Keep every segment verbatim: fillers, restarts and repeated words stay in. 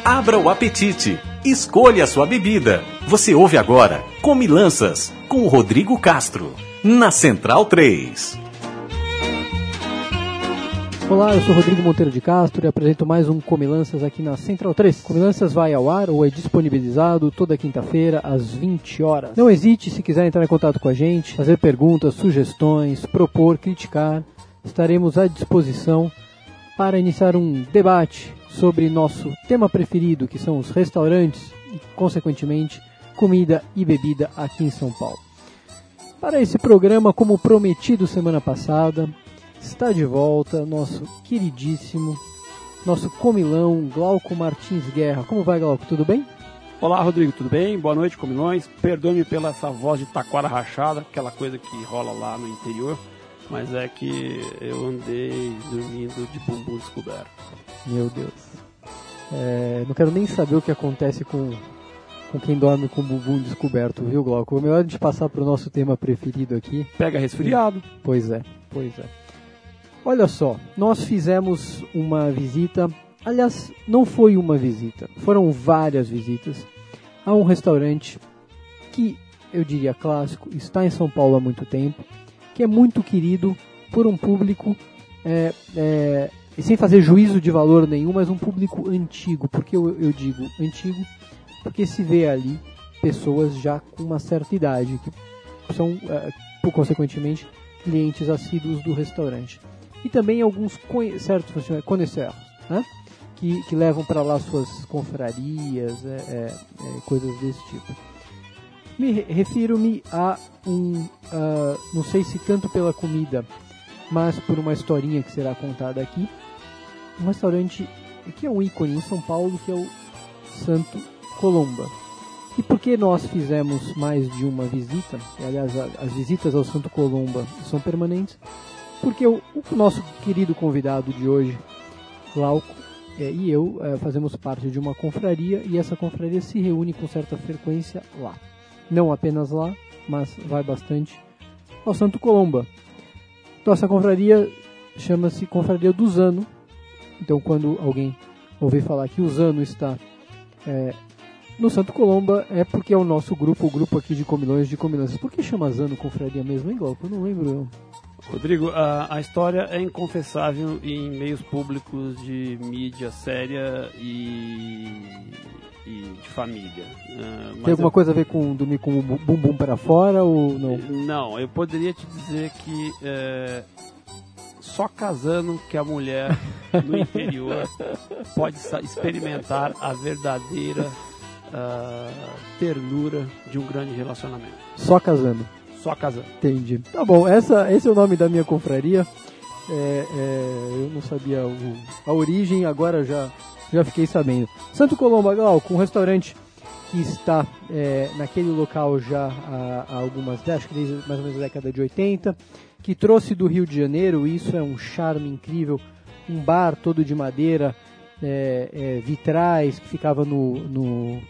Abra o apetite. Escolha a sua bebida. Você ouve agora Comilanças, com o Rodrigo Castro, na Central três. Olá, eu sou Rodrigo Monteiro de Castro e apresento mais um Comilanças aqui na Central três. Comilanças vai ao ar ou é disponibilizado toda quinta-feira às vinte horas. Não hesite se quiser entrar em contato com a gente, fazer perguntas, sugestões, propor, criticar. Estaremos à disposição para iniciar um debate sobre nosso tema preferido, que são os restaurantes e, consequentemente, comida e bebida aqui em São Paulo. Para esse programa, como prometido semana passada, está de volta nosso queridíssimo, nosso comilão, Glauco Martins Guerra. Como vai, Glauco? Tudo bem? Olá, Rodrigo, tudo bem? Boa noite, comilões. Perdoe-me pela essa voz de taquara rachada, aquela coisa que rola lá no interior, mas é que eu andei dormindo de bumbum descoberto. Meu Deus. É, não quero nem saber o que acontece com, com quem dorme com o bumbum descoberto, viu, Glauco? É melhor a gente passar para o nosso tema preferido aqui. Pega resfriado. Pois é, pois é. Olha só, nós fizemos uma visita, aliás, não foi uma visita, foram várias visitas a um restaurante que, eu diria clássico, está em São Paulo há muito tempo, que é muito querido por um público, é, é, e sem fazer juízo de valor nenhum, mas um público antigo. Por que eu, eu digo antigo? Porque se vê ali pessoas já com uma certa idade, que são, é, por consequentemente, clientes assíduos do restaurante. E também alguns certos conhecedores, né? que, que levam para lá suas confrarias, é, é, é, coisas desse tipo. Me refiro-me a um, uh, não sei se tanto pela comida, mas por uma historinha que será contada aqui, um restaurante que é um ícone em São Paulo, que é o Santo Colomba. E por que nós fizemos mais de uma visita? Aliás, as visitas ao Santo Colomba são permanentes, porque o, o nosso querido convidado de hoje, Glauco, é, e eu é, fazemos parte de uma confraria, e essa confraria se reúne com certa frequência lá. Não apenas lá, mas vai bastante ao Santo Colomba. Nossa confraria chama-se Confraria do Zano. Então, quando alguém ouvir falar que o Zano está é, no Santo Colomba, é porque é o nosso grupo, o grupo aqui de comilões de comilanças. Por que chama Zano Confraria mesmo, hein, Glauco? Eu não lembro eu. Rodrigo, a, a história é inconfessável em meios públicos de mídia séria e, e de família. Uh, mas Tem alguma eu, coisa a ver com dormir com o bumbum para fora ou não? Não, eu poderia te dizer que é, só casando que a mulher no interior pode experimentar a verdadeira uh, ternura de um grande relacionamento. Só casando? Só casando. Entendi. Tá bom, essa, esse é o nome da minha confraria. É, é, eu não sabia o, a origem, agora já, já fiquei sabendo. Santo Colomba, Glauco, um restaurante que está é, naquele local já há, há algumas décadas, acho que desde mais ou menos a década de oitenta, que trouxe do Rio de Janeiro, isso é um charme incrível, um bar todo de madeira, é, é, vitrais, que ficava no... no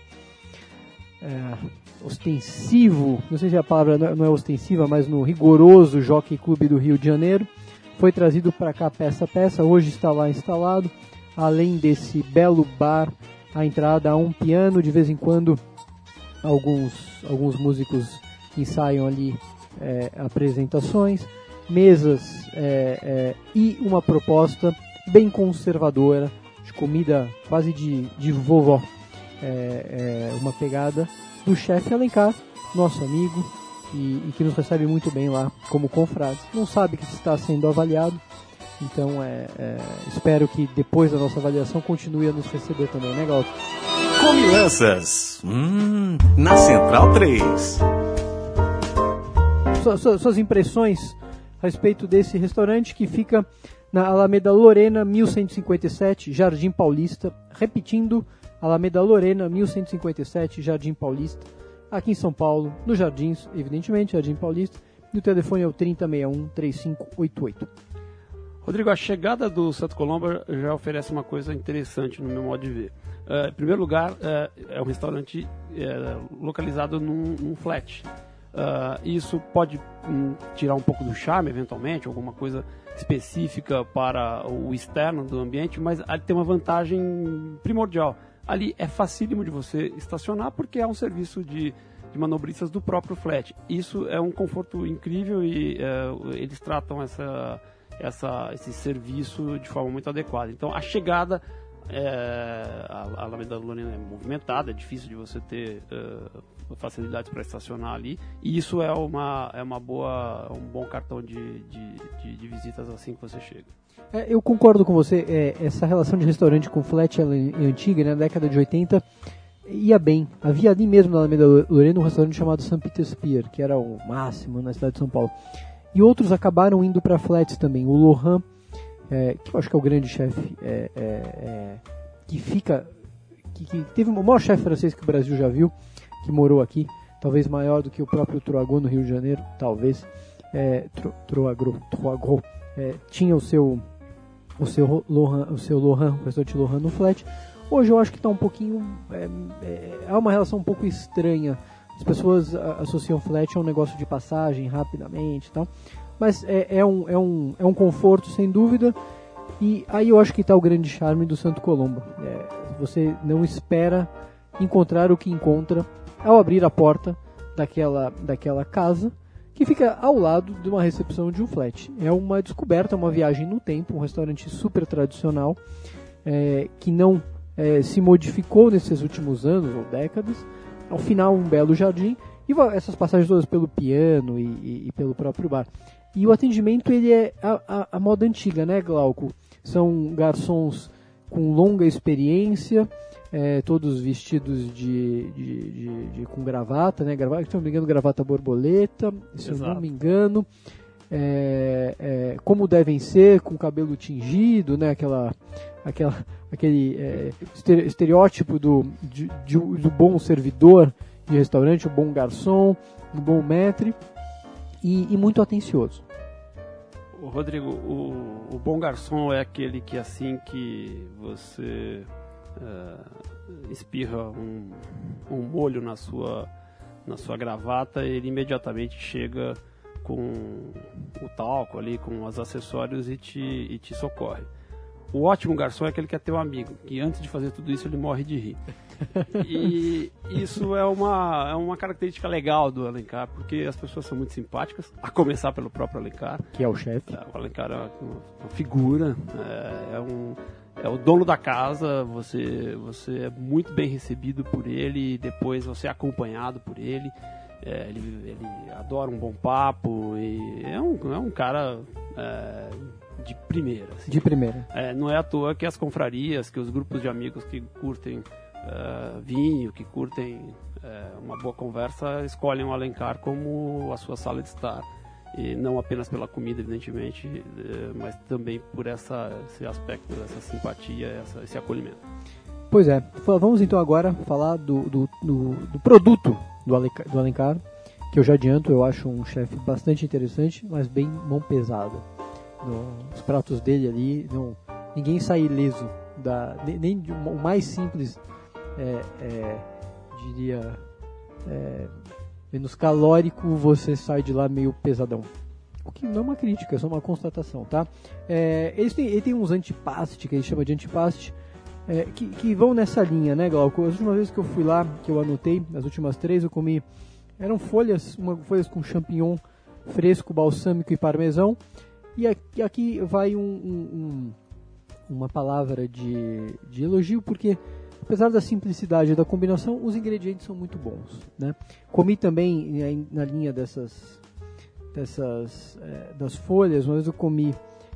é, ostensivo, não sei se a palavra não é ostensiva, mas no rigoroso Jockey Club do Rio de Janeiro. Foi trazido para cá peça a peça, hoje está lá instalado. Além desse belo bar, à entrada há um piano, de vez em quando alguns, alguns músicos ensaiam ali é, apresentações, mesas é, é, e uma proposta bem conservadora, de comida quase de, de vovó, é, é, uma pegada do chefe Alencar, nosso amigo, e, e que nos recebe muito bem lá como confrades. Não sabe que está sendo avaliado, então é, é, espero que depois da nossa avaliação continue a nos receber também, né, Glauco? Comilanças, hum, na Central três. Suas, suas impressões a respeito desse restaurante que fica na Alameda Lorena, mil cento e cinquenta e sete, Jardim Paulista, repetindo, Alameda Lorena, mil cento e cinquenta e sete, Jardim Paulista, aqui em São Paulo, nos Jardins, evidentemente, Jardim Paulista, e o telefone é o trinta, sessenta e um, trinta e cinco oitenta e oito. Rodrigo, a chegada do Santo Colomba já oferece uma coisa interessante no meu modo de ver. Uh, em primeiro lugar, uh, é um restaurante uh, localizado num, num flat. Uh, isso pode um, tirar um pouco do charme, eventualmente, alguma coisa específica para o externo do ambiente, mas ele tem uma vantagem primordial. ali é facílimo de você estacionar porque é um serviço de, de manobristas do próprio flat. Isso é um conforto incrível e é, eles tratam essa, essa, esse serviço de forma muito adequada. Então, a chegada, é, a, a Alameda Lorena é movimentada, é difícil de você ter uh, facilidades para estacionar ali, e isso é, uma, é uma boa, um bom cartão de, de, de, de visitas assim que você chega. É, eu concordo com você, é, essa relação de restaurante com flat ela é antiga, né, na década de oitenta, ia bem. Havia ali mesmo na Alameda Lorena um restaurante chamado Saint Peter's Pier, que era o máximo na cidade de São Paulo. E outros acabaram indo para flats também. O Lohan, é, que eu acho que é o grande chefe, é, é, é, que fica... Que, que teve o maior chefe francês que o Brasil já viu, que morou aqui, talvez maior do que o próprio Troagot no Rio de Janeiro, talvez. É, Troagot, Troagot é, tinha o seu... o seu Lohan, o seu Lohan, o restaurante Lohan no flat. Hoje eu acho que está um pouquinho... É, é, há uma relação um pouco estranha. As pessoas associam flat a um negócio de passagem rapidamente e tal. Mas é, é, um, é, um, é um conforto, sem dúvida. E aí eu acho que está o grande charme do Santo Colombo. É, você não espera encontrar o que encontra ao abrir a porta daquela, daquela casa, que fica ao lado de uma recepção de um flat. É uma descoberta, uma viagem no tempo, um restaurante super tradicional, é, que não é, se modificou nesses últimos anos ou décadas. Ao final, um belo jardim, e essas passagens todas pelo piano e, e, e pelo próprio bar. E o atendimento, ele é a, a, a moda antiga, né, Glauco? São garçons com longa experiência, é, todos vestidos de, de, de, de, com gravata, né? Gravata, se não me engano, gravata borboleta, se Exato. eu não me engano. É, é, como devem ser, com cabelo tingido, né? Aquela, aquela, aquele é, estereótipo do, de, de, do bom servidor de restaurante, o bom garçom, o bom maître, e, e muito atencioso. O Rodrigo, o, o bom garçom é aquele que assim que você uh, espirra um, um molho na sua, na sua gravata, ele imediatamente chega com o talco ali, com os acessórios e te, e te socorre. O ótimo garçom é aquele que é teu amigo, que antes de fazer tudo isso ele morre de rir. E isso é uma, é uma característica legal do Alencar, porque as pessoas são muito simpáticas, a começar pelo próprio Alencar. Que é o chefe. O Alencar é uma, uma figura, é, é, um, é o dono da casa, você, você é muito bem recebido por ele, e depois você é acompanhado por ele. É, ele, ele adora um bom papo e é um, é um cara é, de primeira. Assim. De primeira. É, não é à toa que as confrarias, que os grupos de amigos que curtem uh, vinho, que curtem uh, uma boa conversa, escolhem o Alencar como a sua sala de estar. E não apenas pela comida, evidentemente, uh, mas também por essa, esse aspecto, essa simpatia, essa, esse acolhimento. Pois é. Vamos então agora falar do, do, do, do produto do Alencar, do Alencar, que eu já adianto, eu acho um chefe bastante interessante, mas bem mão pesada. No, os pratos dele ali, não, ninguém sai ileso, da, nem, nem o mais simples, é, é, diria, é, menos calórico, você sai de lá meio pesadão. O que não é uma crítica, é só uma constatação, tá? É, ele, tem, ele tem uns antipaste, que ele chama de antipaste, É, que, que vão nessa linha, né, Glauco? As últimas vezes que eu fui lá, que eu anotei, as últimas três eu comi, eram folhas, uma, folhas com champignon fresco, balsâmico e parmesão, e aqui, aqui vai um, um, um, uma palavra de, de elogio, porque apesar da simplicidade da combinação, os ingredientes são muito bons, né? Comi também na linha dessas, dessas é, das folhas, uma vez eu comi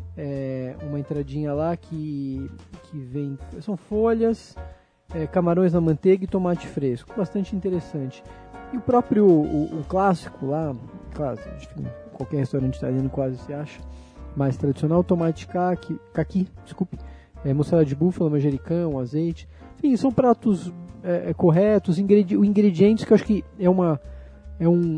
É, uma entradinha lá que, que vem, são folhas, é, camarões na manteiga e tomate fresco, bastante interessante. E o próprio, o, o clássico lá, claro, qualquer restaurante italiano quase se acha, mais tradicional, tomate caqui, caqui, desculpe, é, mussarela de búfala, manjericão, azeite, enfim, são pratos é, é, corretos, ingredi- ingredientes que eu acho que é uma, é um,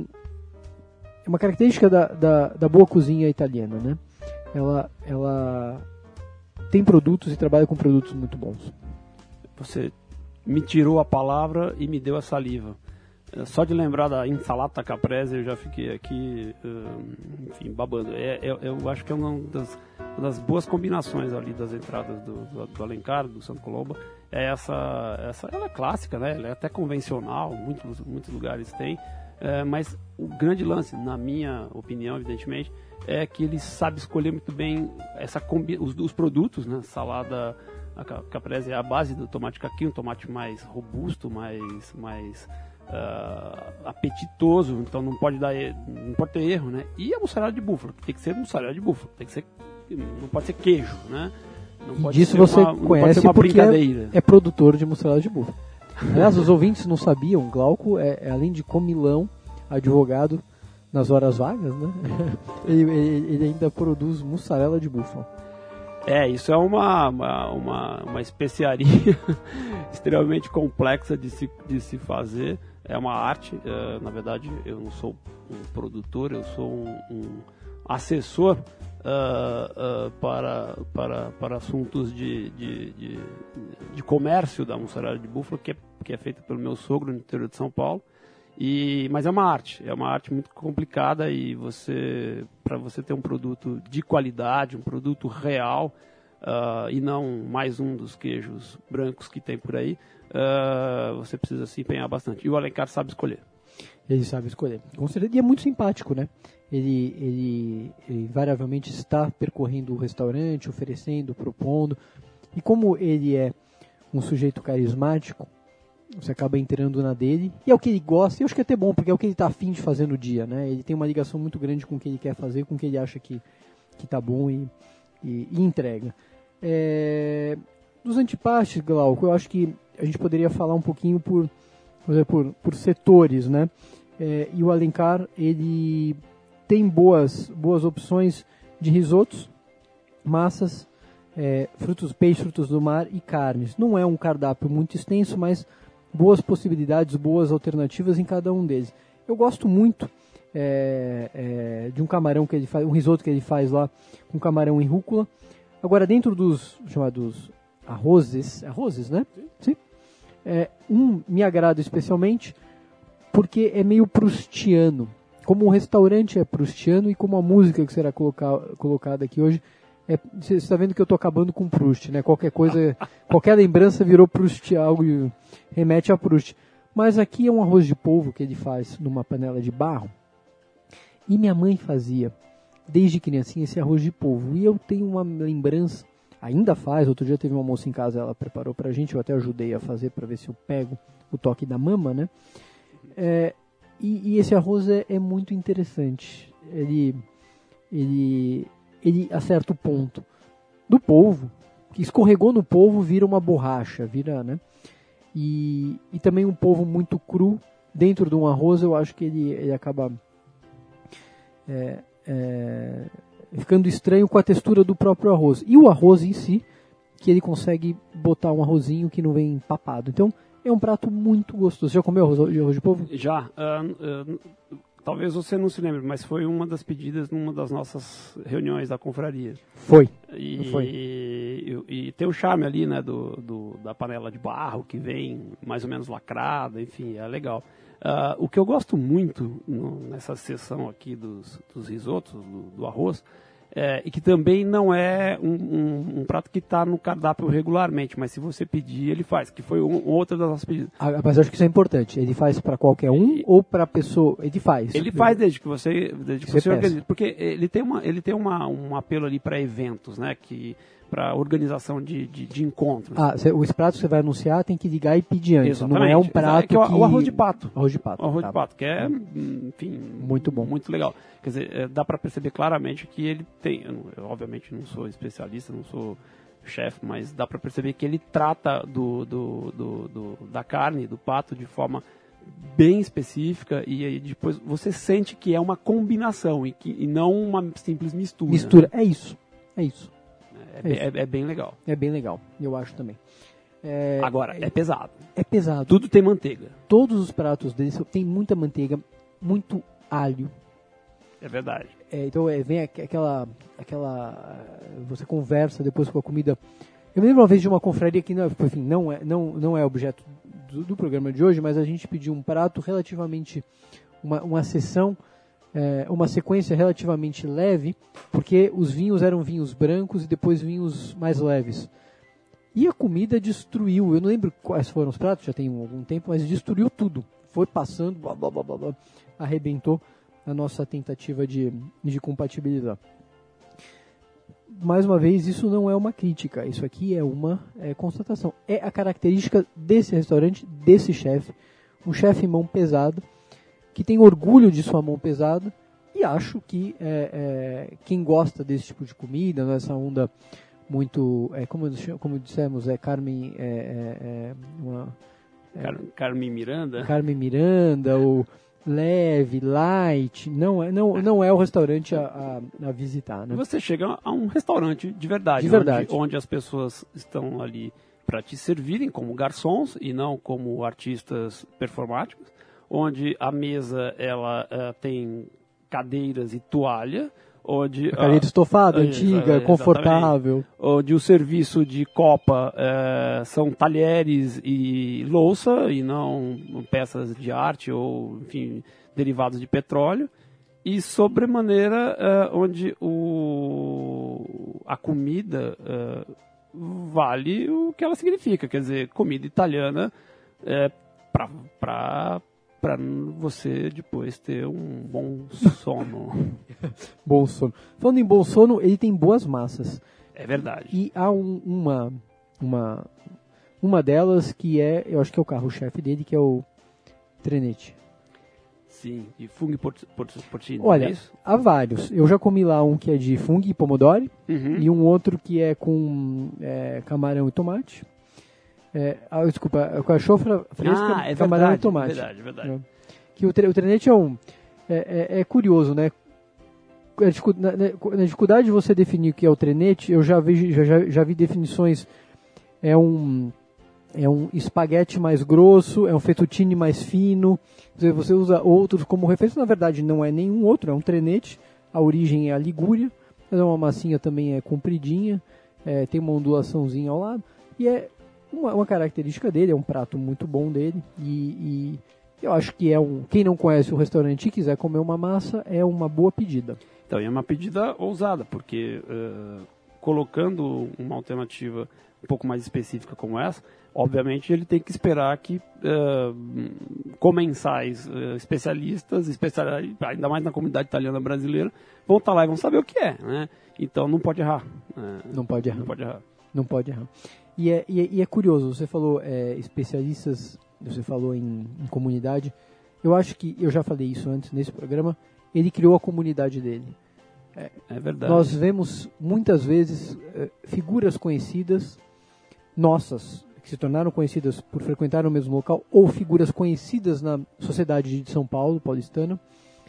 é uma característica da, da, da boa cozinha italiana, né? Ela, ela tem produtos e trabalha com produtos muito bons. Você me tirou a palavra e me deu a saliva. Só de lembrar da insalata caprese eu já fiquei aqui, enfim, babando. É, é, eu acho que é uma das uma das boas combinações ali das entradas do, do, do Alencar, do Santo Colomba, é essa, essa, ela é clássica, né? Ela é até convencional, muitos, muitos lugares têm, é, mas o grande lance, na minha opinião, evidentemente, é que ele sabe escolher muito bem essa combi, os, os produtos, né? Salada, a caprese é a base do tomate caqui, um tomate mais robusto, mais, mais uh, apetitoso, então não pode dar, não pode ter erro, né? E a mussarela de búfala, tem que ser mussarela de búfala, tem que ser, não pode ser queijo, né? Não E pode disso ser você uma, não pode conhece ser uma porque brincadeira. é, é produtor de mussarela de búfala. Aliás, os ouvintes não sabiam, Glauco, é, é, além de comilão, advogado nas horas vagas, né? ele, ele, ele ainda produz mussarela de búfala. É, isso é uma, uma, uma, uma especiaria extremamente complexa de se, de se fazer. É uma arte, é, na verdade eu não sou um produtor, eu sou um, um assessor uh, uh, para, para, para assuntos de, de, de, de comércio da mussarela de búfala, que é, que é feita pelo meu sogro no interior de São Paulo. E, mas é uma arte, é uma arte muito complicada e você, para você ter um produto de qualidade, um produto real, uh, e não mais um dos queijos brancos que tem por aí, uh, você precisa se empenhar bastante. E o Alencar sabe escolher. Ele sabe escolher. Com certeza, e é muito simpático, né? Ele, ele, ele invariavelmente está percorrendo o restaurante, oferecendo, propondo. E como ele é um sujeito carismático, você acaba entrando na dele, e é o que ele gosta, e eu acho que é até bom, porque é o que ele está afim de fazer no dia, né? Ele tem uma ligação muito grande com o que ele quer fazer, com o que ele acha que, que tá bom e, e, e entrega. É, dos antipastes, Glauco, eu acho que a gente poderia falar um pouquinho por, por, por setores, né? É, e o Alencar, ele tem boas, boas opções de risotos, massas, é, frutos, peixes, frutos do mar e carnes. Não é um cardápio muito extenso, mas boas possibilidades, boas alternativas em cada um deles. Eu gosto muito é, é, de um camarão que ele faz, um risoto que ele faz lá com camarão e rúcula. Agora, dentro dos chamados arrozes, arrozes, né? Sim. Sim. É, um me agrada especialmente porque é meio prustiano. Como o restaurante é prustiano e como a música que será colocar, colocada aqui hoje, você é, está vendo que eu estou acabando com Proust, né? Qualquer coisa, qualquer lembrança virou Proust, algo remete a Proust. Mas aqui é um arroz de polvo que ele faz numa panela de barro. E minha mãe fazia, desde criancinha, esse arroz de polvo. E eu tenho uma lembrança, ainda faz, outro dia teve uma moça em casa, ela preparou pra gente, eu até ajudei a fazer para ver se eu pego o toque da mama, né? É, e, e esse arroz é, é muito interessante. Ele, ele, ele acerta o ponto do polvo, que escorregou no polvo, vira uma borracha, vira, né? E, e também um polvo muito cru dentro de um arroz, eu acho que ele, ele acaba é, é, ficando estranho com a textura do próprio arroz. E o arroz em si, que ele consegue botar um arrozinho que não vem empapado. Então, é um prato muito gostoso. Você já comeu arroz de, arroz de polvo? Já. Uh, uh, talvez você não se lembre, mas foi uma das pedidas numa das nossas reuniões da confraria. Foi. E, foi. E, e, e tem o charme ali, né, do, do, da panela de barro, que vem mais ou menos lacrada, enfim, é legal. Uh, o que eu gosto muito no, nessa sessão aqui dos, dos risotos, do, do arroz, é, e que também não é um, um, um prato que está no cardápio regularmente, mas se você pedir, ele faz, que foi um, outra das nossas pedidas. Ah, mas eu acho que isso é importante. Ele faz para qualquer um e, ou para a pessoa? Ele faz. Ele faz desde que você, desde que você, você organiza. Porque ele tem, uma, ele tem uma, um apelo ali para eventos, né? Que, para organização de, de, de encontros. Ah, cê, os pratos que você vai anunciar tem que ligar e pedir antes. Exatamente. Não é um prato é que... O, que... o arroz de pato. Arroz de pato. O arroz tá. de pato, que é, enfim... Muito bom. Muito legal. Quer dizer, dá para perceber claramente que ele tem... Eu, eu, obviamente, não sou especialista, não sou chefe, mas dá para perceber que ele trata do, do, do, do, da carne, do pato, de forma bem específica e aí depois você sente que é uma combinação e, que, e não uma simples mistura. Mistura, é isso. É isso. É, é, é, é bem legal. É bem legal, eu acho também. É, Agora, é pesado. É pesado. Tudo tem manteiga. Todos os pratos deles tem muita manteiga, muito alho. É verdade. É, então é, vem aquela, aquela... Você conversa depois com a comida. Eu me lembro uma vez de uma confraria que, não, enfim, não é, não, não é objeto do, do programa de hoje, mas a gente pediu um prato relativamente... Uma, uma sessão é, uma sequência relativamente leve, porque os vinhos eram vinhos brancos e depois vinhos mais leves. E a comida destruiu, eu não lembro quais foram os pratos, já tem algum tempo, mas destruiu tudo. Foi passando, blá, blá, blá, blá, blá, arrebentou a nossa tentativa de, de compatibilizar. Mais uma vez, isso não é uma crítica, isso aqui é uma é, constatação. É a característica desse restaurante, desse chefe, um chefe mão pesada, que tem orgulho de sua mão pesada, e acho que é, é, quem gosta desse tipo de comida, nessa onda muito, é, como, como dissemos, é Carmen, é, é, é uma, é, Car Carmen Miranda? Carmen Miranda, ou leve, light, não é, não, não é o restaurante a, a, a visitar, né? Você chega a um restaurante de verdade, de verdade. Onde, onde as pessoas estão ali para te servirem como garçons e não como artistas performáticos, onde a mesa ela uh, tem cadeiras e toalha, onde a cadeira estofada, uh, antiga, é, confortável, onde o serviço de copa uh, são talheres e louça e não peças de arte ou, enfim, derivados de petróleo, e sobremaneira uh, onde o, a comida uh, vale o que ela significa, quer dizer, comida italiana é, para para você depois ter um bom sono. Bom sono. Falando em bom sono, ele tem boas massas. É verdade. E há um, uma, uma, uma delas que é, eu acho que é o carro-chefe dele, que é o Trenete. Sim, de fungo porcino. Olha, é isso? há vários. Eu já comi lá um que é de fungo e pomodoro, uhum. e um outro que é com é, camarão e tomate. É, ah, desculpa, com a chofra fresca, ah, é camarão verdade, e tomate. É verdade, é verdade. É. Que o, tre o Trenete é um... É, é, é curioso, né? Na, na, na dificuldade de você definir o que é o Trenete, eu já vi, já, já, já vi definições... É um... É um espaguete mais grosso, é um fettuccine mais fino. Você usa outros como referência. Na verdade, não é nenhum outro, é um Trenete. A origem é a Ligúria. Mas é uma massinha também é compridinha. É, tem uma ondulaçãozinha ao lado. E é uma, uma característica dele, é um prato muito bom dele. E, e eu acho que é um... Quem não conhece o restaurante e quiser comer uma massa, é uma boa pedida. Então, é uma pedida ousada, porque uh, colocando uma alternativa um pouco mais específica como essa, obviamente ele tem que esperar que uh, comensais uh, especialistas, especial, ainda mais na comunidade italiana brasileira, vão estar lá e vão saber o que é, né? Então não pode errar. Né? Não pode errar. Não pode errar. Não pode errar. E é, e é, e é curioso, você falou é, especialistas, você falou em, em comunidade. Eu acho que, eu já falei isso antes nesse programa, ele criou a comunidade dele. É, é verdade. Nós vemos muitas vezes é, figuras conhecidas, nossas, que se tornaram conhecidas por frequentar o mesmo local, ou figuras conhecidas na sociedade de São Paulo, paulistana,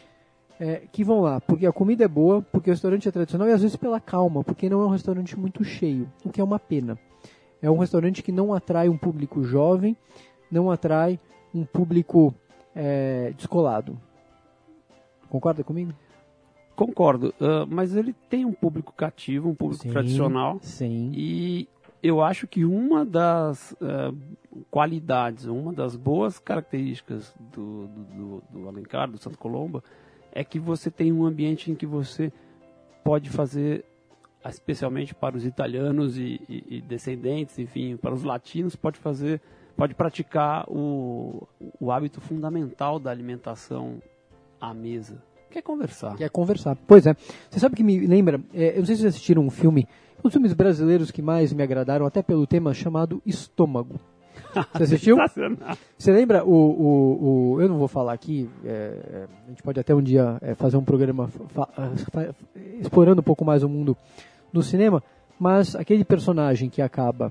é, que vão lá, porque a comida é boa, porque o restaurante é tradicional, e às vezes pela calma, porque não é um restaurante muito cheio, o que é uma pena. É um restaurante que não atrai um público jovem, não atrai um público é, descolado. Concorda comigo? Concordo, uh, mas ele tem um público cativo, um público sim, tradicional. Sim. E eu acho que uma das uh, qualidades, uma das boas características do, do, do, do Alencar, do Santa Colomba, é que você tem um ambiente em que você pode fazer, especialmente para os italianos e, e, e descendentes, enfim, para os latinos, pode fazer, pode praticar o, o hábito fundamental da alimentação à mesa. Quer conversar. Quer conversar. Pois é. Você sabe que me lembra, é, eu não sei se vocês assistiram um filme, um dos filmes brasileiros que mais me agradaram, até pelo tema, chamado Estômago. Você assistiu? Você lembra o, o, o... Eu não vou falar aqui, é, a gente pode até um dia é, fazer um programa fa, fa, explorando um pouco mais o mundo do cinema, mas aquele personagem que acaba...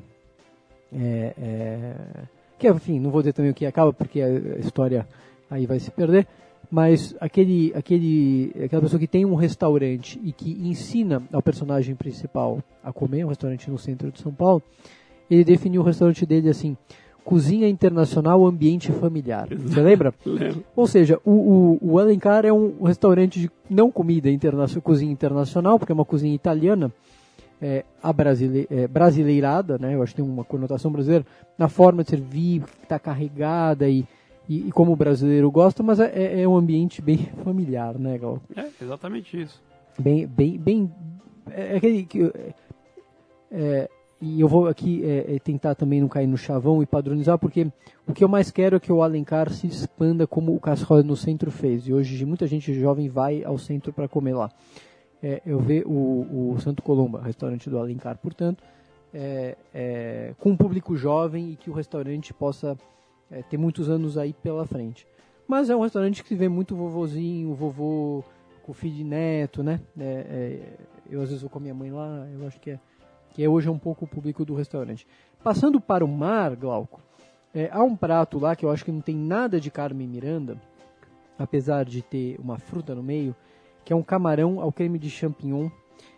É, é, que, enfim, não vou dizer também o que acaba, porque a história aí vai se perder, mas aquele, aquele, aquela pessoa que tem um restaurante e que ensina ao personagem principal a comer, um restaurante no centro de São Paulo, ele definiu o restaurante dele assim: cozinha internacional, ambiente familiar. Você lembra? Lembro. Ou seja, o, o, o Alencar é um restaurante de não comida internacional, cozinha internacional, porque é uma cozinha italiana, é, a brasile, é, brasileirada, né? Eu acho que tem uma conotação brasileira, na forma de servir, está carregada e e, e como o brasileiro gosta, mas é, é um ambiente bem familiar, né, Gal? É, exatamente isso. Bem, bem, bem, é aquele que, é, é, e eu vou aqui é, é tentar também não cair no chavão e padronizar, porque o que eu mais quero é que o Alencar se expanda como o Casrola no centro fez, e hoje muita gente jovem vai ao centro para comer lá. É, eu ver o, o Santo Colomba, restaurante do Alencar, portanto, é, é, com um público jovem e que o restaurante possa é, ter muitos anos aí pela frente. Mas é um restaurante que se vê muito vovozinho, vovô com filho de neto, né? É, é, eu às vezes vou com a minha mãe lá, eu acho que é, que é hoje é um pouco o público do restaurante. Passando para o mar, Glauco, é, há um prato lá que eu acho que não tem nada de Carmen Miranda, apesar de ter uma fruta no meio, que é um camarão ao creme de champignon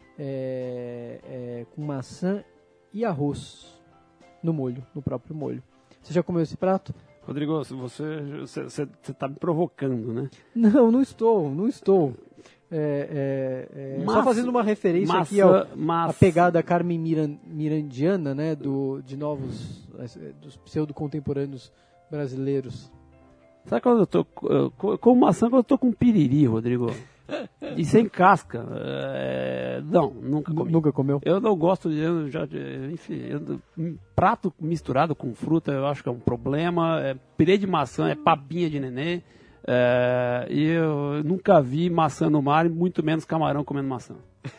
é, é, com maçã e arroz no molho, no próprio molho. Você já comeu esse prato? Rodrigo, você está me provocando, né? Não, não estou, não estou. É, é, é, Maça, só fazendo uma referência maça, aqui ao, maça. à pegada Carmen Miran, Mirandiana, né, do, de novos, dos pseudo-contemporâneos brasileiros. Sabe quando eu tô com, com maçã, quando eu tô com piriri, Rodrigo? E sem casca. É, não, nunca comi. Nunca comeu? Eu não gosto de, eu já, enfim, eu, prato misturado com fruta eu acho que é um problema. É, pirê de maçã é papinha de nenê. É, e eu nunca vi maçã no mar, e muito menos camarão comendo maçã.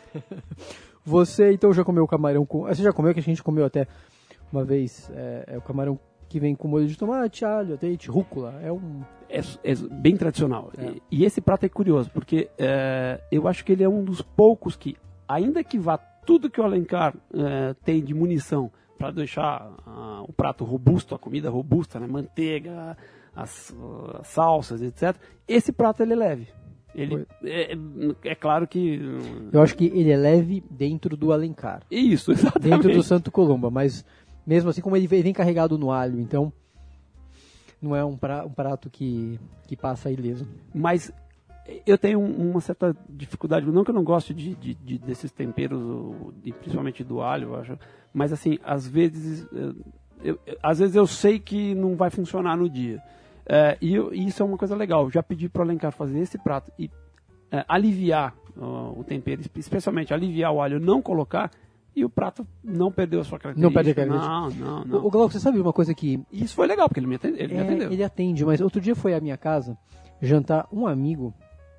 Você então já comeu camarão com... Você já comeu, que a gente comeu até uma vez, é, é o camarão que vem com molho de tomate, alho, azeite, rúcula. É um... É, é bem tradicional. É. E, e esse prato é curioso, porque é, eu acho que ele é um dos poucos que, ainda que vá tudo que o Alencar é, tem de munição para deixar uh, o prato robusto, a comida robusta, né, manteiga, as, as salsas, etcétera, esse prato ele é leve. Ele, é, é claro que... Eu acho que ele é leve dentro do Alencar. Isso, exatamente. Dentro do Santo Colomba, mas mesmo assim como ele vem carregado no alho, então... Não é um prato, um prato que, que passa ileso. Mas eu tenho uma certa dificuldade, não que eu não goste de, de, de, desses temperos, de, principalmente do alho, eu acho, mas assim, às vezes eu, eu, às vezes eu sei que não vai funcionar no dia. É, e, eu, e isso é uma coisa legal. Já pedi para o Alencar fazer esse prato e é, aliviar uh, o tempero, especialmente aliviar o alho, não colocar, e o prato não perdeu a sua característica. Não perdeu a característica. Não, não, não. O, o Glauco, você sabe uma coisa que... E isso foi legal, porque ele me atendeu. Ele, é, me atendeu. ele atende, mas outro dia foi à minha casa jantar um amigo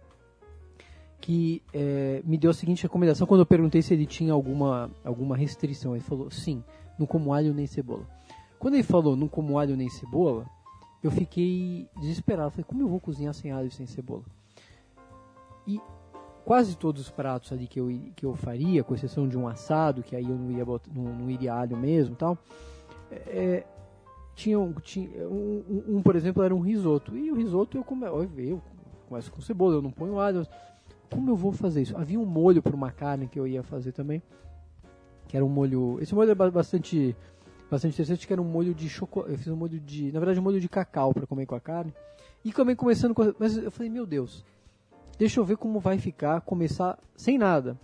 que é, me deu a seguinte recomendação quando eu perguntei se ele tinha alguma, alguma restrição. Ele falou, sim, não como alho nem cebola. Quando ele falou, não como alho nem cebola, eu fiquei desesperado. Falei, como eu vou cozinhar sem alho e sem cebola? E... quase todos os pratos ali que eu, que eu faria, com exceção de um assado, que aí eu não iria, botar, não, não iria alho mesmo e tal, é, tinha, um, tinha um, um, um, por exemplo, era um risoto. E o risoto eu, come, eu começo com cebola, eu não ponho alho. Como eu vou fazer isso? Havia um molho para uma carne que eu ia fazer também, que era um molho... Esse molho é bastante, bastante interessante, que era um molho de chocolate. Eu fiz um molho de... Na verdade, um molho de cacau para comer com a carne. E também começando com... Mas eu falei, meu Deus... Deixa eu ver como vai ficar, começar sem nada.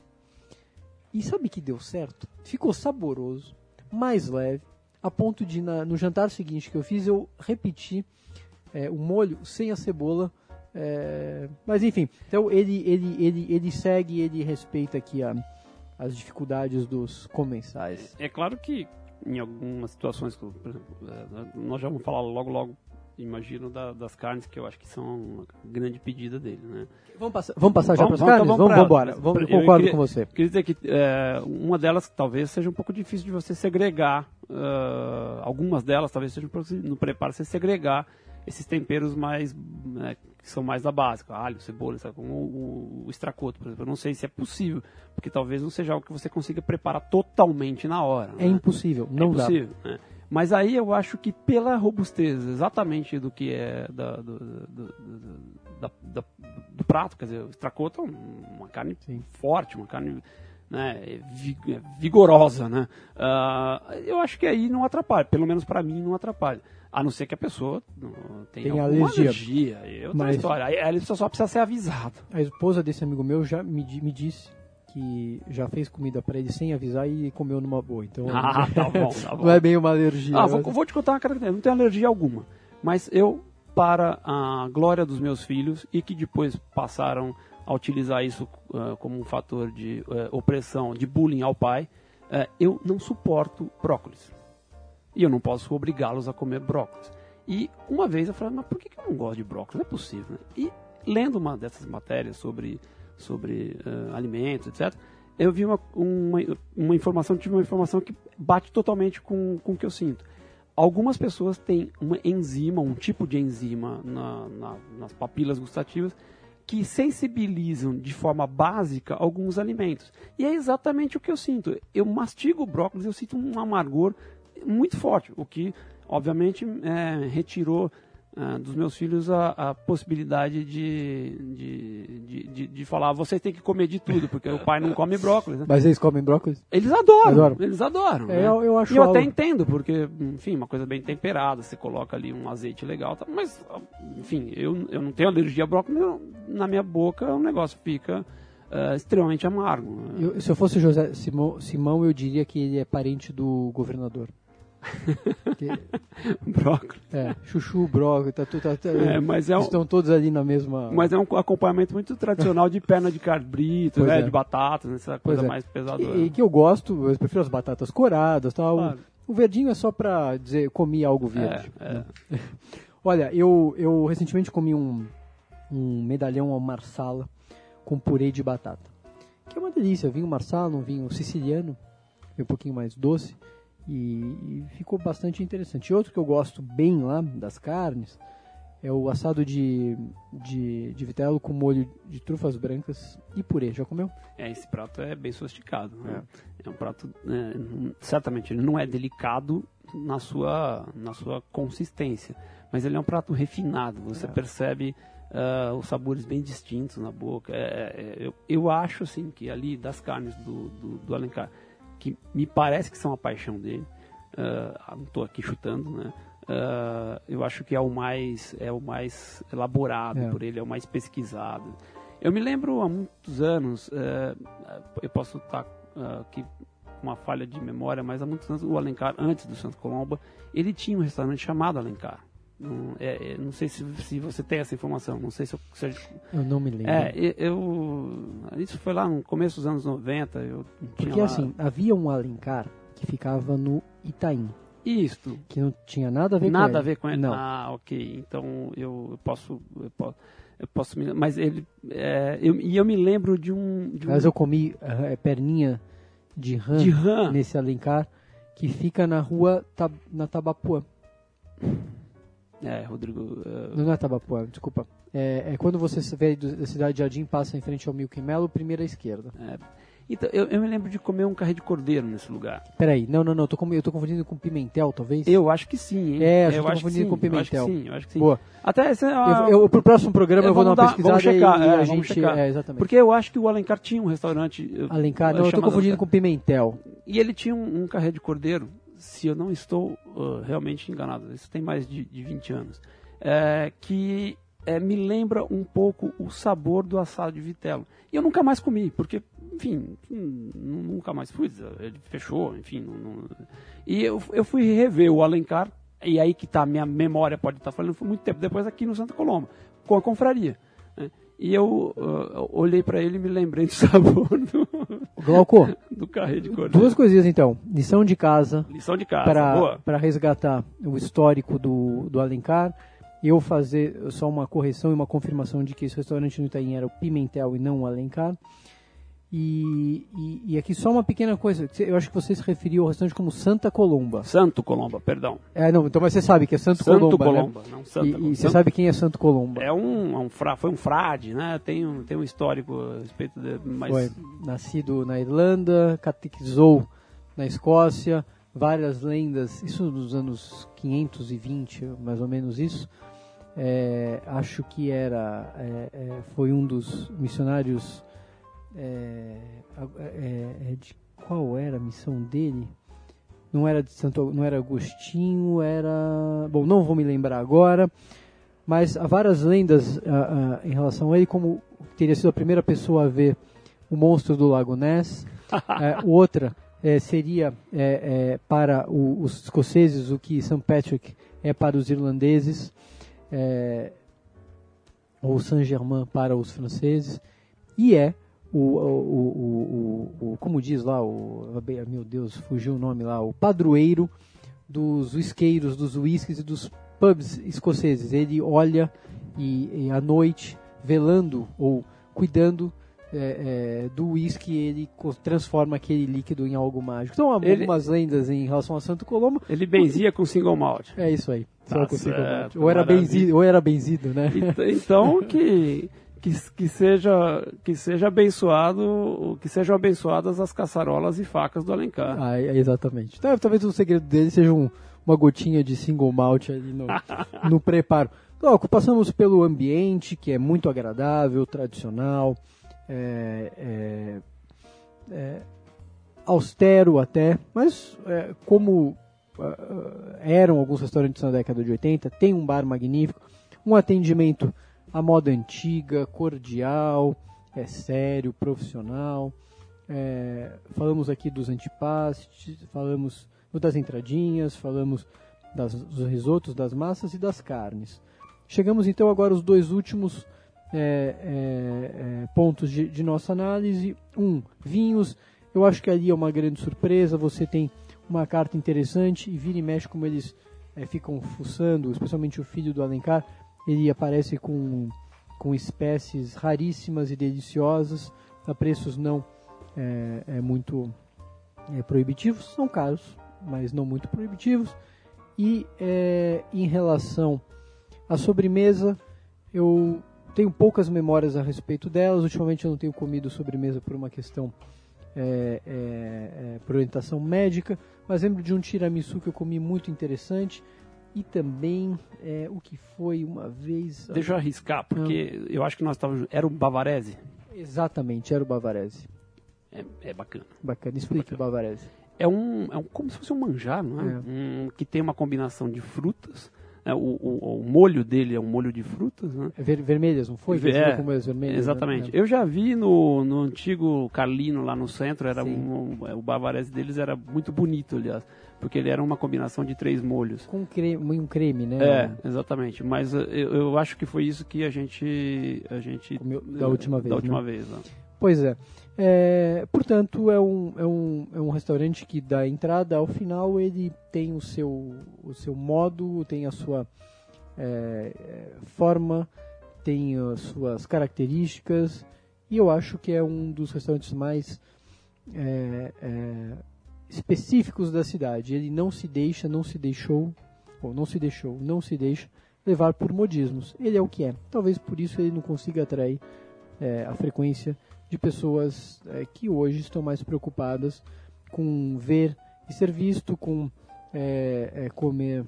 E sabe que deu certo? Ficou saboroso, mais leve, a ponto de na, no jantar seguinte que eu fiz, eu repeti é, o molho sem a cebola. É, mas enfim, então ele, ele, ele, ele segue, ele respeita aqui a, as dificuldades dos comensais. É, é claro que em algumas situações, por exemplo, nós já vamos falar logo logo, imagino, da, das carnes, que eu acho que são uma grande pedida dele, né? Vamos passar, vamos passar já para as vamos, carnes? Vamos, vamos embora. Vamos, eu concordo queria, com você. Queria dizer que é, uma delas talvez seja um pouco difícil de você segregar, uh, algumas delas talvez sejam no preparo você segregar esses temperos mais, né, que são mais da básica, alho, cebola, sabe, como o, o extracoto, por exemplo. Eu não sei se é possível, porque talvez não seja algo que você consiga preparar totalmente na hora. É né? impossível, não é impossível, dá. Né? Mas aí eu acho que pela robustez exatamente do que é da, do, do, do, da, da, do prato, quer dizer, o extracoto é uma carne Sim. forte, uma carne, né, vigorosa, né? Uh, eu acho que aí não atrapalha, pelo menos para mim não atrapalha. A não ser que a pessoa tenha Tem alguma alergia. alergia. É outra Mas história. Aí a pessoa só precisa ser avisado. A esposa desse amigo meu já me, me disse que já fez comida para ele sem avisar e comeu numa boa. Então ah, tá bom, tá bom. Não é bem uma alergia. Ah, vou, vou te contar uma característica. Não tenho alergia alguma. Mas eu para a glória dos meus filhos e que depois passaram a utilizar isso uh, como um fator de uh, opressão, de bullying ao pai, uh, eu não suporto brócolis. E eu não posso obrigá-los a comer brócolis. E uma vez eu falei, mas por que eu não gosto de brócolis? Não é possível, né? E lendo uma dessas matérias sobre, sobre uh, alimentos, etcétera, eu vi uma, uma, uma informação, tive uma informação que bate totalmente com, com o que eu sinto. Algumas pessoas têm uma enzima, um tipo de enzima na, na, nas papilas gustativas que sensibilizam de forma básica alguns alimentos. E é exatamente o que eu sinto. Eu mastigo o brócolis e eu sinto um amargor muito forte, o que, obviamente, é, retirou uh, dos meus filhos a, a possibilidade de, de, de, de, de falar, vocês têm que comer de tudo, porque o pai não come brócolis. Né? Mas eles comem brócolis? Eles adoram, adoram. eles adoram. É, né? eu, eu acho e eu algo... até entendo, porque, enfim, uma coisa bem temperada, você coloca ali um azeite legal, tá? Mas, enfim, eu, eu não tenho alergia a brócolis, mas na minha boca o negócio fica uh, extremamente amargo. Eu, se eu fosse José Simão, Simão, eu diria que ele é parente do governador. Que... Brócolis. É, chuchu, brócolis, tá, tá, tá, é, mas é um... estão todos ali na mesma... Mas é um acompanhamento muito tradicional de perna de cabrito, né, é. de batatas, essa coisa é. mais pesada. E, e que eu gosto, eu prefiro as batatas coradas, tal. Claro. O, o verdinho é só pra dizer, comi algo verde. É, é. Olha, eu, eu recentemente comi um, um medalhão ao marsala com purê de batata. Que é uma delícia, vinho marsala, um vinho siciliano, um pouquinho mais doce. E, e ficou bastante interessante. E outro que eu gosto bem lá, das carnes, é o assado de, de, de vitelo com molho de trufas brancas e purê. Já comeu? É, esse prato é bem sofisticado. Né? É. é um prato, é, certamente, ele não é delicado na sua, na sua consistência, mas ele é um prato refinado. Você é. percebe uh, os sabores bem distintos na boca. É, é, eu, eu acho, assim, que ali das carnes do, do, do Alencar, que me parece que são a paixão dele, uh, não estou aqui chutando, né? Uh, eu acho que é o mais, é o mais elaborado é. por ele, é o mais pesquisado. Eu me lembro há muitos anos, uh, eu posso estar uh, aqui com uma falha de memória, mas há muitos anos o Alencar, antes do Santo Colomba, ele tinha um restaurante chamado Alencar. Não, é, é, não sei se, se você tem essa informação, não sei se eu... Se eu, eu não me lembro. É, eu, isso foi lá no começo dos anos noventa. Eu Porque tinha lá... assim, havia um Alencar que ficava no Itaim. Isto. Que não tinha nada a ver nada com ele. Nada a ver com ele? Não. Ah, ok. Então eu, eu posso... Eu posso Eu posso me, mas ele é, eu, e eu me lembro de um, de um mas eu comi é, perninha de rã, de rã nesse Alencar que fica na rua tab, na Tabapuã. É, Rodrigo. Uh... Não, não é Tabapuã, desculpa. É, é quando você vê da cidade de Jardim, passa em frente ao Milk Melo, primeira à esquerda. É. Então, eu, eu me lembro de comer um carré de cordeiro nesse lugar. Peraí, não, não, não, eu tô, com, eu tô confundindo com pimentel, talvez? Eu acho que sim, hein? É, eu, eu tô acho confundindo sim, com pimentel. Eu acho que sim, eu acho que sim. Boa. Até esse, ah, eu, eu, pro próximo programa eu vou dar uma dar, pesquisada checar, e, é, e a gente... checar. É, exatamente. Porque eu acho que o Alencar tinha um restaurante... Alencar, não, eu tô confundindo Alencar. com pimentel. E ele tinha um, um carré de cordeiro, se eu não estou uh, realmente enganado, isso tem mais de, de vinte anos, é, que é, me lembra um pouco o sabor do assado de vitelo. E eu nunca mais comi, porque, enfim, nunca mais fui, ele fechou, enfim. Não, não... E eu, eu fui rever o Alencar, e aí que tá, minha memória pode estar tá falando, foi muito tempo depois aqui no Santa Coloma, com a confraria. Né? E eu uh, olhei para ele e me lembrei do sabor do, Glauco, do carré de cordeiro. Duas coisinhas então, lição de casa, lição de casa para resgatar o histórico do, do Alencar, eu fazer só uma correção e uma confirmação de que esse restaurante no Itaim era o Pimentel e não o Alencar. E, e, e aqui só uma pequena coisa, eu acho que você se referiu ao restaurante como Santa Colomba. Santo Colomba, perdão. É, não, então mas você sabe que é Santo, Santo Colomba, Colomba, né? não Santa E, Colomba. e você sabe quem é Santo Colomba? É um, é um fra, foi um frade, né? Tem um, tem um histórico a respeito de... Mas... Foi nascido na Irlanda, catequizou na Escócia, várias lendas, isso nos anos quinhentos e vinte, mais ou menos isso. É, acho que era, é, é, foi um dos missionários, é, é, é, de qual era a missão dele? Não era de Santo, não era Agostinho, era, bom, não vou me lembrar agora, mas há várias lendas uh, uh, em relação a ele, como teria sido a primeira pessoa a ver o monstro do Lago Ness. é, outra é, seria é, é, para o, os escoceses o que Saint Patrick é para os irlandeses. é, ou Saint-Germain para os franceses, e é o, o, o, o, o como diz lá, o, meu Deus, fugiu o nome lá, o padroeiro dos whiskeiros, dos whiskies e dos pubs escoceses. Ele olha e, e à noite, velando ou cuidando é, é, do whisky, ele transforma aquele líquido em algo mágico. Então há ele, algumas lendas em relação a Santo Colombo. Ele benzia com single malt. É isso aí. Tá com single malt. certo, Ou era benzido, ou era benzido, né? Então que, que, que, seja, que seja abençoado, que sejam abençoadas as caçarolas e facas do Alencar. Ah, é, exatamente. Então, talvez o segredo dele seja um, uma gotinha de single malt ali no, no preparo. Então, passamos pelo ambiente, que é muito agradável, tradicional, é, é, é, austero até, mas é, como uh, eram alguns restaurantes na década de oitenta, tem um bar magnífico, um atendimento à moda antiga, cordial, é sério, profissional. É, falamos aqui dos antipastes, falamos das entradinhas, falamos das, dos risotos, das massas e das carnes. Chegamos então agora aos dois últimos é, é, é, pontos de, de nossa análise. Um, vinhos. Eu acho que ali é uma grande surpresa. Você tem uma carta interessante e vira e mexe como eles é, ficam fuçando, especialmente o filho do Alencar. Ele aparece com, com espécies raríssimas e deliciosas, a preços não é, é muito é, proibitivos. São caros, mas não muito proibitivos. E é, em relação à sobremesa, eu tenho poucas memórias a respeito delas. Ultimamente eu não tenho comido sobremesa por uma questão é, é, é, por orientação médica, mas lembro de um tiramisu que eu comi muito interessante. E também é, o que foi uma vez... Deixa eu arriscar, porque eu acho que nós estávamos... Era o Bavarese? Exatamente, era o Bavarese. É, é bacana. Bacana, explique o Bavarese. É um, é um como se fosse um manjar, não é? É. Um, que tem uma combinação de frutas. Né? O, o, o molho dele é um molho de frutas, né? É ver, vermelhas, não foi? É, com vermelhas, exatamente. Né? Eu já vi no, no antigo Carlino, lá no centro, era um, um, o Bavarese deles era muito bonito, aliás, porque ele era uma combinação de três molhos. Com creme, um creme, né? É, exatamente. Mas eu, eu acho que foi isso que a gente... A gente Comeu da última vez, Da última né? vez, né? Pois é. É, portanto, é um, é, um, é um restaurante que da entrada ao final ele tem o seu, o seu modo, tem a sua é, forma, tem as suas características, e eu acho que é um dos restaurantes mais é, é, específicos da cidade. Ele não se deixa, não se deixou, ou não se deixou, não se deixa levar por modismos. Ele é o que é. Talvez por isso ele não consiga atrair é, a frequência de pessoas é, que hoje estão mais preocupadas com ver e ser visto, com é, é, comer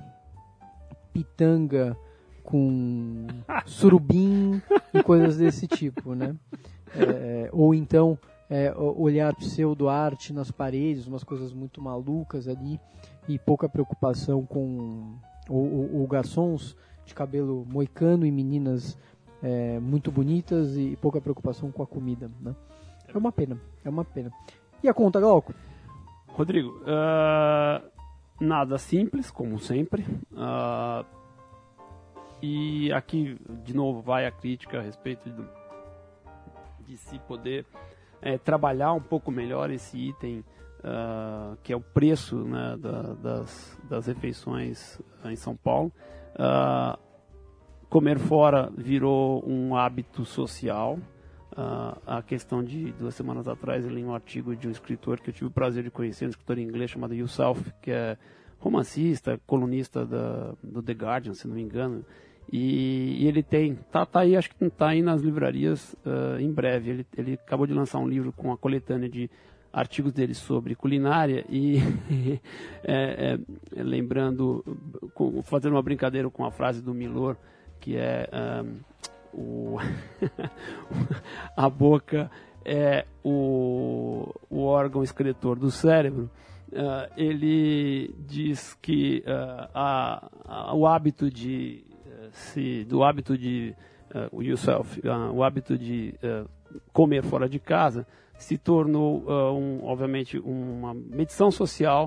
pitanga com surubim e coisas desse tipo, né? É, ou então é, olhar pseudo-arte nas paredes, umas coisas muito malucas ali, e pouca preocupação com ou, ou, ou garçons de cabelo moicano e meninas É, muito bonitas e pouca preocupação com a comida, né? É uma pena, é uma pena. E a conta, Glauco? Rodrigo, uh, nada simples, como sempre. Uh, e aqui, de novo, vai a crítica a respeito de, de se poder é, trabalhar um pouco melhor esse item, uh, que é o preço, né, da, das, das refeições em São Paulo. Uh, Comer fora virou um hábito social. Uh, a questão de duas semanas atrás eu li um artigo de um escritor que eu tive o prazer de conhecer, um escritor inglês chamado Yourself, que é romancista, colunista da, do The Guardian, se não me engano. E, e ele tem, tá, tá aí, acho que tá aí nas livrarias uh, em breve. Ele, ele acabou de lançar um livro com a coletânea de artigos dele sobre culinária e é, é, lembrando, com, fazendo uma brincadeira com a frase do Milor, que é um, o a boca é o, o órgão excretor do cérebro. Uh, ele diz que uh, a, a, o hábito de uh, se, do hábito de uh, o yourself, uh, o hábito de uh, comer fora de casa se tornou uh, um, obviamente uma medição social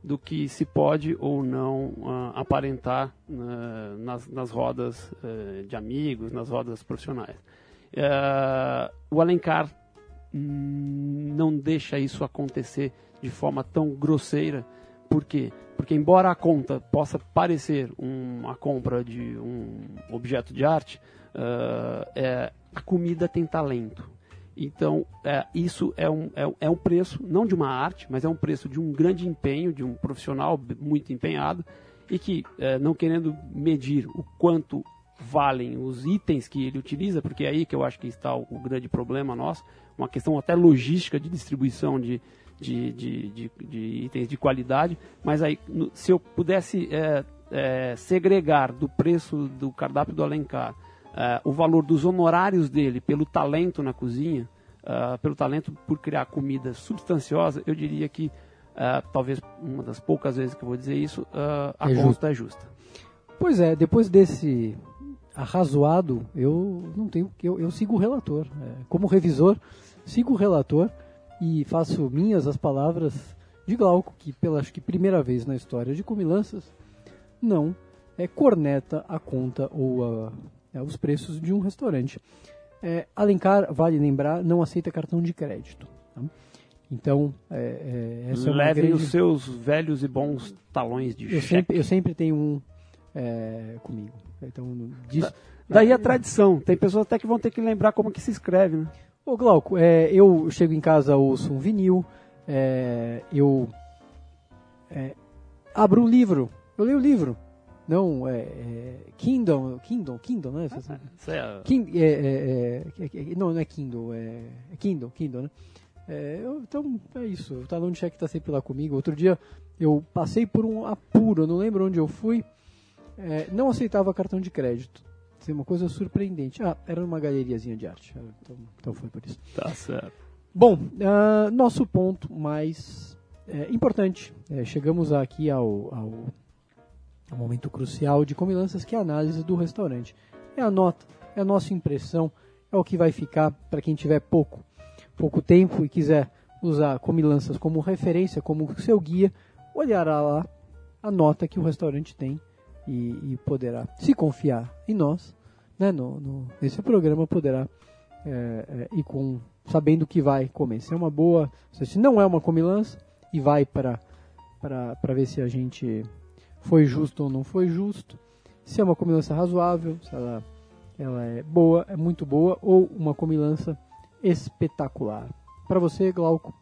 do que se pode ou não uh, aparentar uh, nas, nas rodas uh, de amigos, nas rodas profissionais. Uh, o Alencar hum, não deixa isso acontecer de forma tão grosseira. Por quê? Porque embora a conta possa parecer uma compra de um objeto de arte, uh, é, a comida tem talento. Então, é, isso é um, é, é um preço, não de uma arte, mas é um preço de um grande empenho, de um profissional muito empenhado, e que, é, não querendo medir o quanto valem os itens que ele utiliza, porque é aí que eu acho que está o, o grande problema nosso, uma questão até logística de distribuição de, de, de, de, de itens de qualidade, mas aí, no, se eu pudesse é, é, segregar do preço do cardápio do Alencar, Uh, o valor dos honorários dele pelo talento na cozinha, uh, pelo talento por criar comida substanciosa, eu diria que uh, talvez uma das poucas vezes que eu vou dizer isso, uh, a é conta justo. é justa. Pois é, depois desse arrazoado, eu não tenho, eu, eu sigo o relator. É, como revisor, sigo o relator e faço minhas as palavras de Glauco, que pela acho que primeira vez na história de Comilanças, não é, corneta a conta ou a É, os preços de um restaurante. É, Alencar, vale lembrar, não aceita cartão de crédito. Tá? Então, é, é, essa Levem é uma grande... os seus velhos e bons talões de eu cheque. sempre, eu sempre tenho um é, comigo. Então, diz... da, daí a tradição. Tem pessoas até que vão ter que lembrar como que se escreve, né? Ô Glauco, é, eu chego em casa, ouço um vinil, é, eu é, abro um livro, eu leio o livro. Não, é, é Kindle, Kindle, Kindle, né? É, King, é, é, é, não, não é Kindle, é, é Kindle, Kindle, né? É, eu, então, é isso, o talão de cheque está sempre lá comigo. Outro dia eu passei por um apuro, eu não lembro onde eu fui, é, não aceitava cartão de crédito. Isso é uma coisa surpreendente. Ah, era numa galeriazinha de arte, então, então foi por isso. Tá certo. Bom, uh, nosso ponto mais é, importante, é, chegamos aqui ao... ao É um momento crucial de Comilanças, que é a análise do restaurante. É a nota, é a nossa impressão, é o que vai ficar para quem tiver pouco, pouco tempo e quiser usar Comilanças como referência, como seu guia, olhará lá a nota que o restaurante tem e, e poderá, se confiar em nós, né, no, no, nesse programa, poderá é, é, ir com, sabendo que vai comer. Se é uma boa, se não é uma Comilança e vai para para ver se a gente... foi justo ou não foi justo, se é uma comilança razoável, se ela, ela é boa, é muito boa, ou uma comilança espetacular. Para você, Glauco?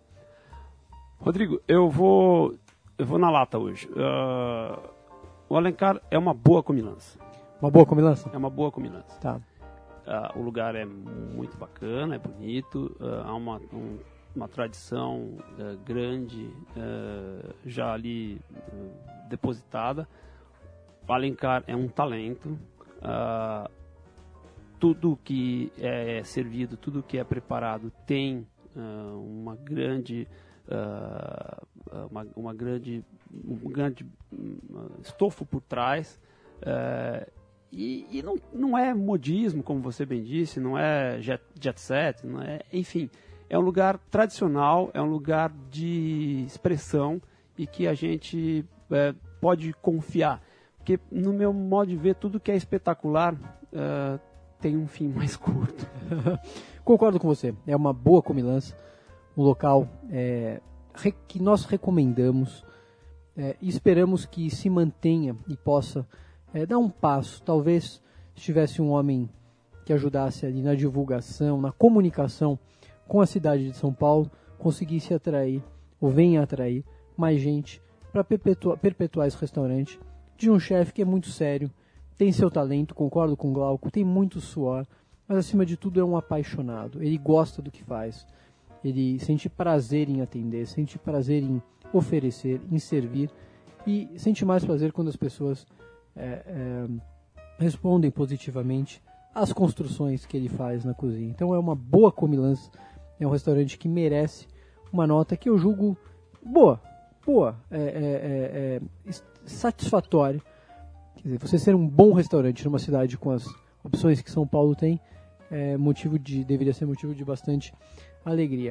Rodrigo, eu vou eu vou na lata hoje. Uh, o Alencar é uma boa comilança. Uma boa comilança? É uma boa comilança. Tá. Uh, o lugar é muito bacana, é bonito, uh, há uma... Um, uma tradição uh, grande uh, já ali uh, depositada. O Alencar é um talento. Uh, tudo que é servido, tudo que é preparado tem uh, uma grande uh, uma, uma grande um grande uh, estofo por trás. Uh, e e não, não é modismo, como você bem disse, não é jet, jet set, não é, enfim. É um lugar tradicional, é um lugar de expressão e que a gente é, pode confiar. Porque, no meu modo de ver, tudo que é espetacular uh, tem um fim mais curto. Concordo com você. É uma boa comilança, um local é, re, que nós recomendamos é, e esperamos que se mantenha e possa é, dar um passo. Talvez se tivesse um homem que ajudasse ali na divulgação, na comunicação com a cidade de São Paulo, conseguisse atrair, ou venha atrair, mais gente para perpetuar, perpetuar esse restaurante de um chefe que é muito sério, tem seu talento, concordo com o Glauco, tem muito suor, mas acima de tudo é um apaixonado, ele gosta do que faz, ele sente prazer em atender, sente prazer em oferecer, em servir, e sente mais prazer quando as pessoas é, é, respondem positivamente às construções que ele faz na cozinha. Então é uma boa comilança. É um restaurante que merece uma nota que eu julgo boa, boa, é, é, é, é satisfatória. Quer dizer, você ser um bom restaurante numa cidade com as opções que São Paulo tem, é motivo de, deveria ser motivo de bastante alegria.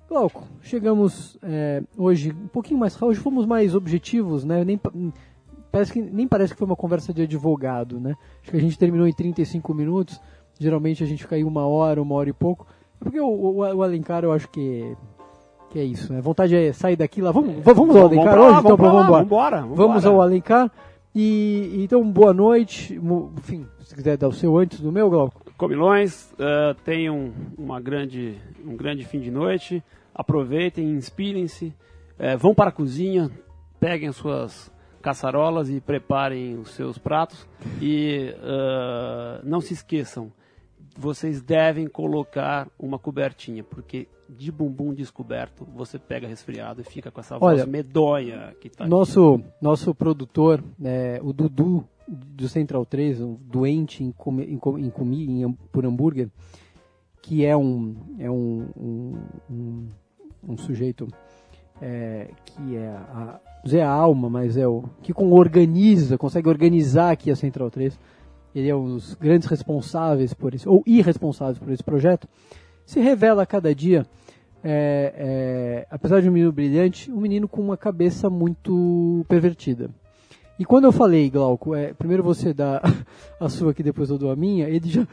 Glauco, chegamos é, hoje um pouquinho mais... Hoje fomos mais objetivos, né? Nem, parece que, nem parece que foi uma conversa de advogado, né? Acho que a gente terminou em trinta e cinco minutos. Geralmente a gente fica aí uma hora, uma hora e pouco. Porque o, o, o Alencar, eu acho que, que é isso, né? Vontade é sair daqui lá. Vamos, vamos ao Alencar hoje? Então vamos embora. Vambora, vamos, vamos ao Alencar. E, então, boa noite. Enfim, se quiser dar o seu antes do meu, Glauco. Comilões, uh, tenham uma grande, um grande fim de noite, aproveitem, inspirem-se, uh, vão para a cozinha, peguem as suas caçarolas e preparem os seus pratos e uh, não se esqueçam, vocês devem colocar uma cobertinha, porque de bumbum descoberto você pega resfriado e fica com essa voz Olha, medonha que tá nosso, nosso produtor, é, o Dudu, do Central três, um doente em comi, em, em comi, em, por hambúrguer, que é um, é um, um, um, um sujeito é, que é a, não é a alma, mas é o que com, organiza, consegue organizar aqui a Central três. Ele é um dos grandes responsáveis por isso, ou irresponsáveis por esse projeto. Se revela a cada dia, é, é, apesar de um menino brilhante, um menino com uma cabeça muito pervertida. E quando eu falei, Glauco, é, primeiro você dá a sua aqui, depois eu dou a minha, ele já...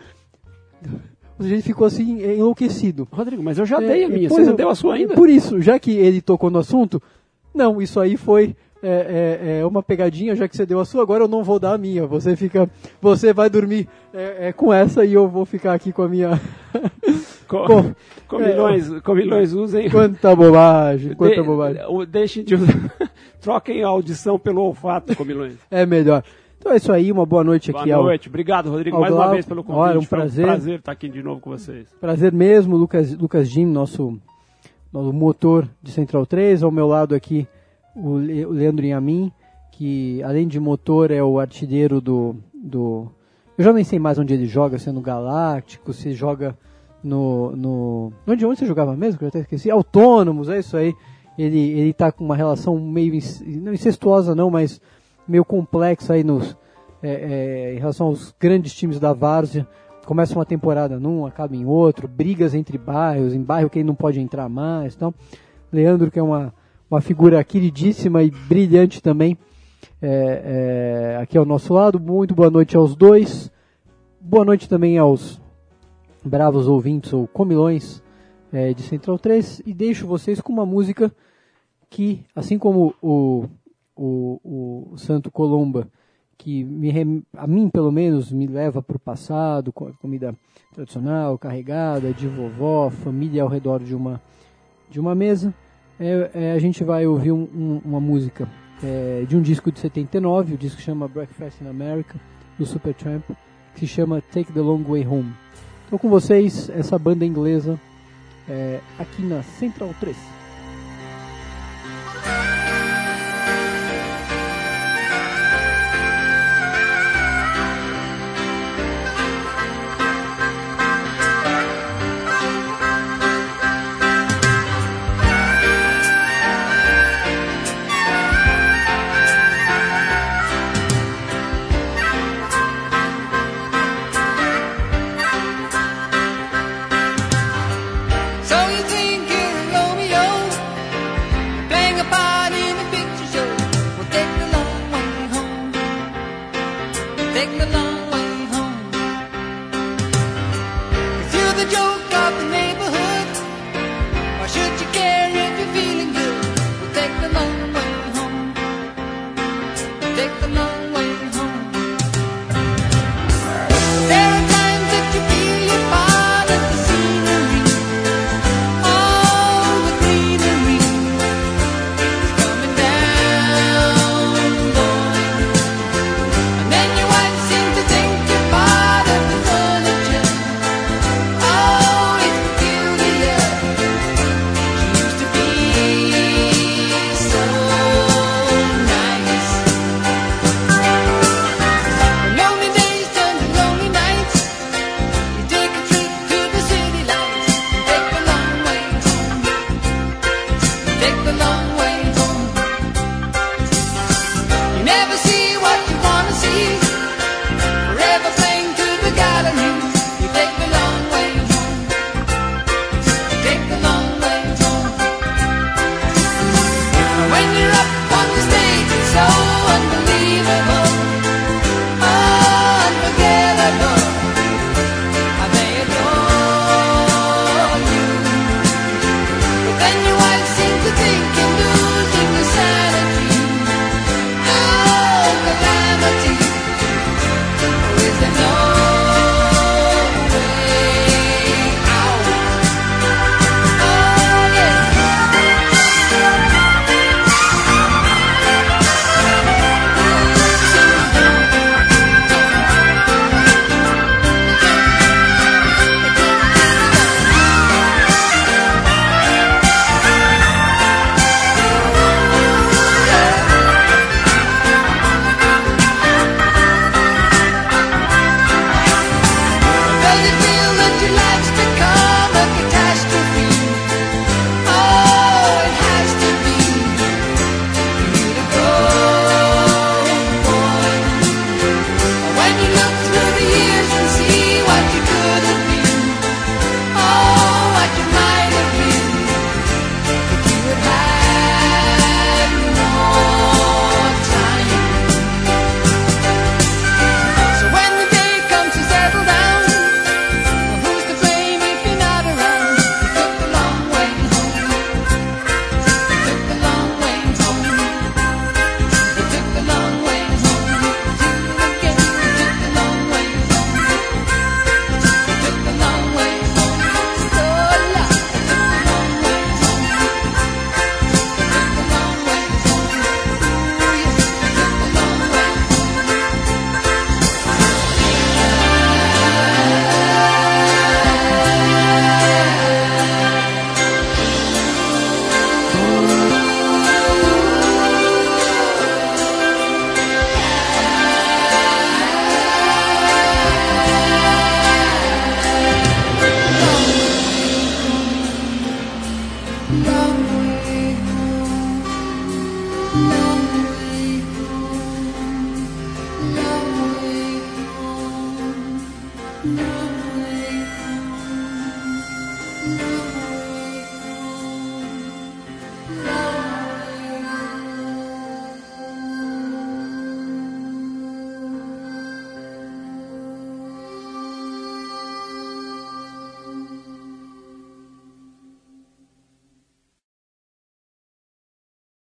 A gente ficou assim, enlouquecido. Rodrigo, mas eu já é, dei a minha, você não deu a sua ainda? Por isso, já que ele tocou no assunto, não, isso aí foi é, é, é uma pegadinha, já que você deu a sua, agora eu não vou dar a minha. Você fica, você vai dormir é, é, com essa e eu vou ficar aqui com a minha... Com, com, comilões, é, comilões usem... Quanta bobagem, quanta de, bobagem. Deixem de usar... Troquem a audição pelo olfato, comilões. É melhor. Então é isso aí, uma boa noite aqui. Boa noite, ao, obrigado, Rodrigo, mais Glauco. Uma vez pelo convite. Olha, um prazer. Foi um prazer estar aqui de novo com vocês. Prazer mesmo, Lucas, Lucas Jim, nosso, nosso motor de Central três. Ao meu lado aqui, o, Le, o Leandro Inhamin, que além de motor é o artilheiro do, do... Eu já nem sei mais onde ele joga, se é no Galáctico, se joga no... no onde, onde você jogava mesmo? Que eu até esqueci. Autônomos, é isso aí. Ele, ele tá com uma relação meio, não incestuosa não, mas meio complexa aí nos, é, é, em relação aos grandes times da Várzea. Começa uma temporada num, acaba em outro, brigas entre bairros, em bairro que ele não pode entrar mais. Então, Leandro, que é uma, uma figura queridíssima e brilhante também, é, é, aqui ao nosso lado. Muito boa noite aos dois. Boa noite também aos bravos ouvintes ou comilões É, de Central três, e deixo vocês com uma música que, assim como o, o, o Santo Colomba, que me, a mim pelo menos me leva para o passado, comida tradicional, carregada, de vovó, família ao redor de uma, de uma mesa, é, é, a gente vai ouvir um, um, uma música é, de um disco de setenta e nove, o disco chama Breakfast in America, do Supertramp, que se chama Take the Long Way Home. Então com vocês, essa banda inglesa, É, aqui na Central três. Take the long way home. No.